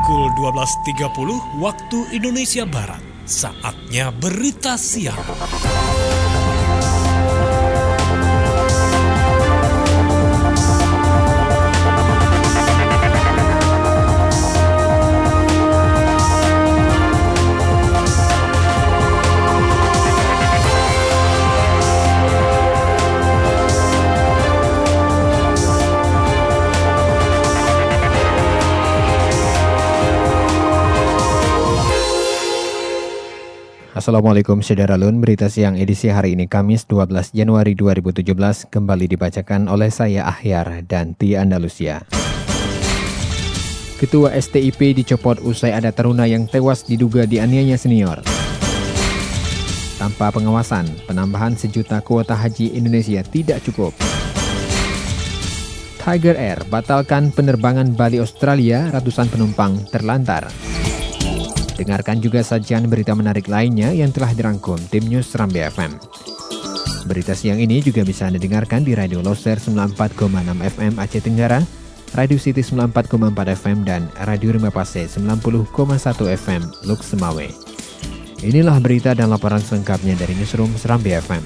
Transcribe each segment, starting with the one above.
pukul 12.30 waktu Indonesia Barat. Saatnya berita siang. Assalamualaikum Saudara-lun, berita siang edisi hari ini Kamis 12 Januari 2017 kembali dibacakan oleh saya Ahyar dan Tia Andalusia. Ketua STIP dicopot usai ada taruna yang tewas diduga dianiaya senior. Tanpa pengawasan, penambahan 1 juta kuota haji Indonesia tidak cukup. Tiger Air batalkan penerbangan Bali Australia, ratusan penumpang terlantar. Dengarkan juga sajian berita menarik lainnya yang telah dirangkum tim News Serambi FM. Berita siang ini juga bisa Anda dengarkan di Radio Loser 94,6 FM Aceh Tenggara, Radio City 94,4 FM, dan Radio Rimba Pase 90,1 FM Luk Semawe. Inilah berita dan laporan selengkapnya dari Newsroom Serambi FM.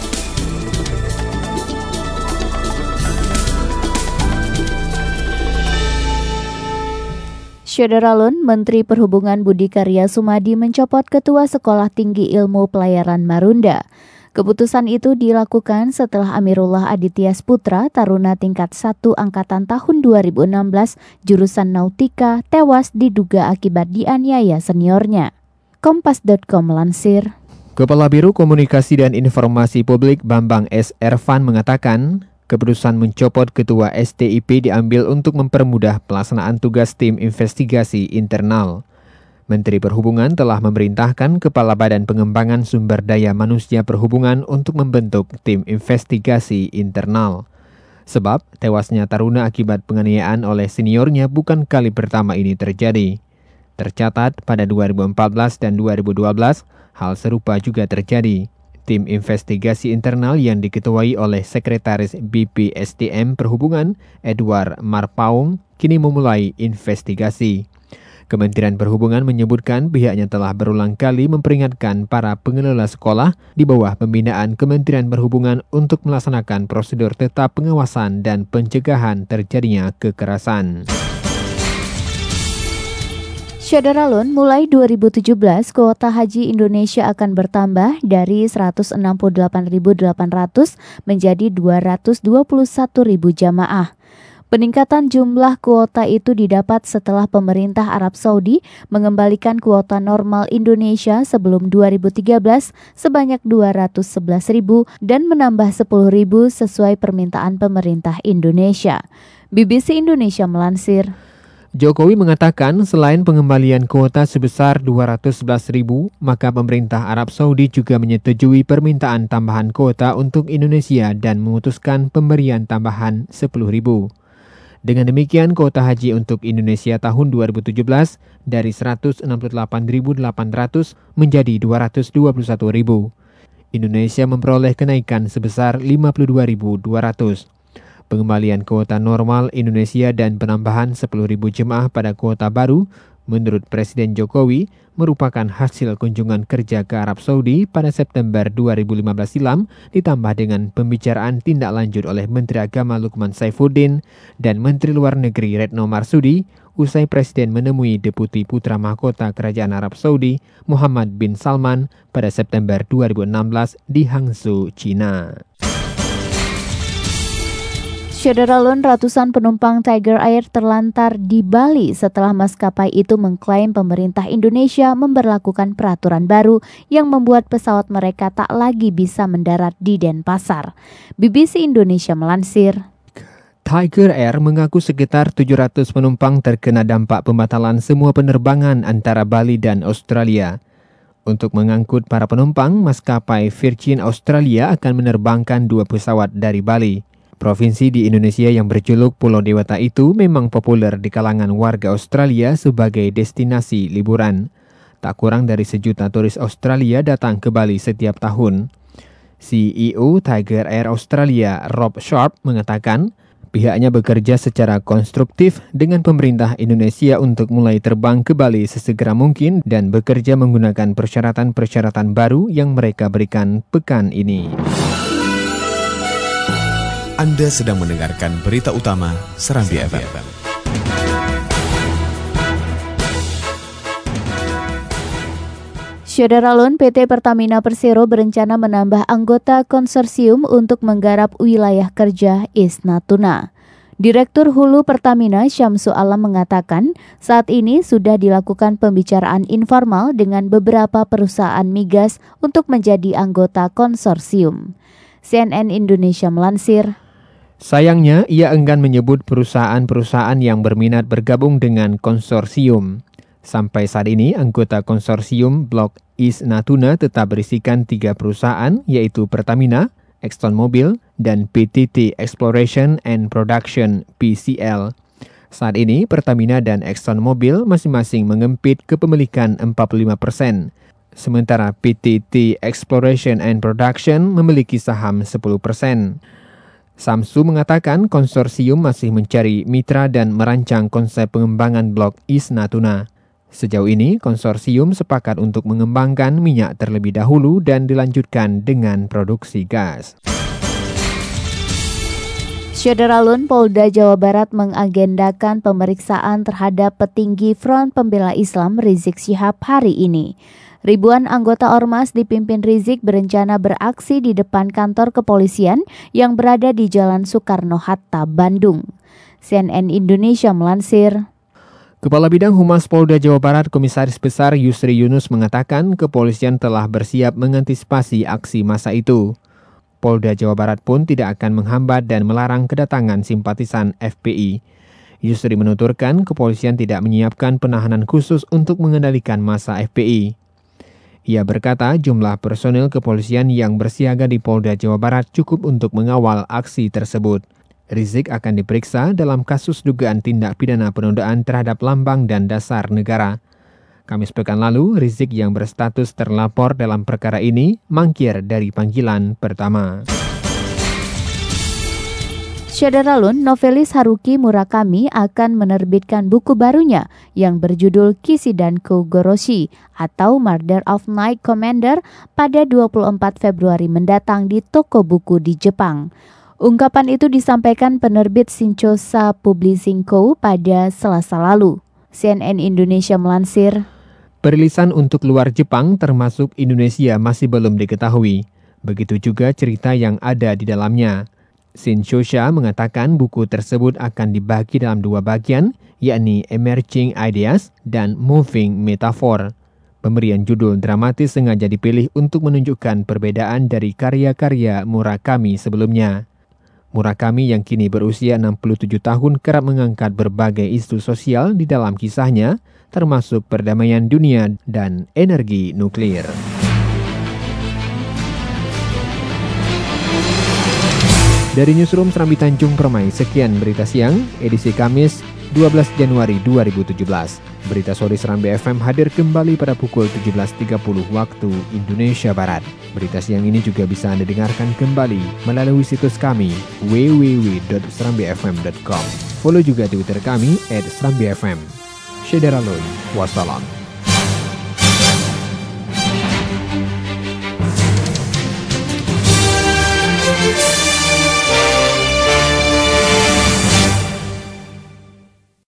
Saudara-lun, Menteri Perhubungan Budi Karya Sumadi mencopot Ketua Sekolah Tinggi Ilmu Pelayaran Marunda. Keputusan itu dilakukan setelah Amirullah Aditya Sputra, taruna tingkat 1 angkatan tahun 2016, jurusan Nautika, tewas diduga akibat dianiaya seniornya. Kompas.com melansir. Kepala Biro Komunikasi dan Informasi Publik Bambang S. Ervan mengatakan, keputusan mencopot Ketua STIP diambil untuk mempermudah pelaksanaan tugas tim investigasi internal. Menteri Perhubungan telah memerintahkan Kepala Badan Pengembangan Sumber Daya Manusia Perhubungan untuk membentuk tim investigasi internal. Sebab tewasnya taruna akibat penganiayaan oleh seniornya bukan kali pertama ini terjadi. Tercatat pada 2014 dan 2012, hal serupa juga terjadi. Tim investigasi internal yang diketuai oleh Sekretaris BPSDM Perhubungan, Edward Marpaung, kini memulai investigasi. Kementerian Perhubungan menyebutkan pihaknya telah berulang kali memperingatkan para pengelola sekolah di bawah pembinaan Kementerian Perhubungan untuk melaksanakan prosedur tetap pengawasan dan pencegahan terjadinya kekerasan. Saudara-lun, mulai 2017, kuota haji Indonesia akan bertambah dari 168.800 menjadi 221.000 jamaah. Peningkatan jumlah kuota itu didapat setelah pemerintah Arab Saudi mengembalikan kuota normal Indonesia sebelum 2013 sebanyak 211.000 dan menambah 10.000 sesuai permintaan pemerintah Indonesia. BBC Indonesia melansir. Jokowi mengatakan selain pengembalian kuota sebesar 211.000, maka pemerintah Arab Saudi juga menyetujui permintaan tambahan kuota untuk Indonesia dan memutuskan pemberian tambahan 10.000. Dengan demikian, kuota haji untuk Indonesia tahun 2017 dari 168.800 menjadi 221.000. Indonesia memperoleh kenaikan sebesar 52.200. Pengembalian kuota normal Indonesia dan penambahan 10.000 jemaah pada kuota baru, menurut Presiden Jokowi, merupakan hasil kunjungan kerja ke Arab Saudi pada September 2015 silam, ditambah dengan pembicaraan tindak lanjut oleh Menteri Agama Lukman Saifuddin dan Menteri Luar Negeri Retno Marsudi, usai Presiden menemui Deputi Putra Mahkota Kerajaan Arab Saudi, Muhammad bin Salman, pada September 2016 di Hangzhou, China. Saudara-lun, ratusan penumpang Tiger Air terlantar di Bali setelah maskapai itu mengklaim pemerintah Indonesia memberlakukan peraturan baru yang membuat pesawat mereka tak lagi bisa mendarat di Denpasar. BBC Indonesia melansir. Tiger Air mengaku sekitar 700 penumpang terkena dampak pembatalan semua penerbangan antara Bali dan Australia. Untuk mengangkut para penumpang, maskapai Virgin Australia akan menerbangkan 2 pesawat dari Bali. Provinsi di Indonesia yang berjuluk Pulau Dewata itu memang populer di kalangan warga Australia sebagai destinasi liburan. Tak kurang dari 1 juta turis Australia datang ke Bali setiap tahun. CEO Tiger Air Australia, Rob Sharp, mengatakan Pihaknya bekerja secara konstruktif dengan pemerintah Indonesia untuk mulai terbang ke Bali sesegera mungkin dan bekerja menggunakan persyaratan-persyaratan baru yang mereka berikan pekan ini. Anda sedang mendengarkan berita utama Serambi FM. Syederalun, PT Pertamina Persero berencana menambah anggota konsorsium untuk menggarap wilayah kerja East Natuna. Direktur Hulu Pertamina Syamsu Alam mengatakan, saat ini sudah dilakukan pembicaraan informal dengan beberapa perusahaan migas untuk menjadi anggota konsorsium. CNN Indonesia melansir, sayangnya, ia enggan menyebut perusahaan-perusahaan yang berminat bergabung dengan konsorsium. Sampai saat ini, anggota konsorsium Blok East Natuna tetap berisikan 3 perusahaan, yaitu Pertamina, ExxonMobil, dan PTT Exploration and Production (PCL). Saat ini, Pertamina dan ExxonMobil masing-masing mengempit kepemilikan 45%, sementara PTT Exploration and Production memiliki saham 10%. Samsu mengatakan konsorsium masih mencari mitra dan merancang konsep pengembangan Blok East Natuna. Sejauh ini, konsorsium sepakat untuk mengembangkan minyak terlebih dahulu dan dilanjutkan dengan produksi gas. Syederalun, Polda Jawa Barat mengagendakan pemeriksaan terhadap petinggi Front Pembela Islam Rizik Syihab hari ini. Ribuan anggota Ormas dipimpin Rizik berencana beraksi di depan kantor kepolisian yang berada di Jalan Soekarno-Hatta, Bandung. CNN Indonesia melansir, Kepala Bidang Humas Polda Jawa Barat Komisaris Besar Yusri Yunus mengatakan kepolisian telah bersiap mengantisipasi aksi massa itu. Polda Jawa Barat pun tidak akan menghambat dan melarang kedatangan simpatisan FPI. Yusri menuturkan kepolisian tidak menyiapkan penahanan khusus untuk mengendalikan massa FPI. Ia berkata jumlah personil kepolisian yang bersiaga di Polda Jawa Barat cukup untuk mengawal aksi tersebut. Rizik akan diperiksa dalam kasus dugaan tindak pidana penodaan terhadap lambang dan dasar negara. Kamis pekan lalu, Rizik yang berstatus terlapor dalam perkara ini mangkir dari panggilan pertama. Syederalun, novelis Haruki Murakami akan menerbitkan buku barunya yang berjudul Kishidan Kogoroshi atau Murder of Knight Commander pada 24 Februari mendatang di toko buku di Jepang. Ungkapan itu disampaikan penerbit Shinchosa Publishing Co. pada Selasa lalu. CNN Indonesia melansir, perilisan untuk luar Jepang termasuk Indonesia masih belum diketahui. Begitu juga cerita yang ada di dalamnya. Shinchosa mengatakan buku tersebut akan dibagi dalam 2 bagian, yakni Emerging Ideas dan Moving Metaphor. Pemberian judul dramatis sengaja dipilih untuk menunjukkan perbedaan dari karya-karya Murakami sebelumnya. Murakami yang kini berusia 67 tahun kerap mengangkat berbagai isu sosial di dalam kisahnya, termasuk perdamaian dunia dan energi nuklir. Dari Newsroom Serambi Tanjung Permai, sekian berita siang, edisi Kamis 12 Januari 2017. Berita sore Serambi FM hadir kembali pada pukul 17.30 waktu Indonesia Barat. Berita siang ini juga bisa Anda dengarkan kembali melalui situs kami www.serambifm.com. Follow juga Twitter kami @serambifm. Syederalun, wassalam.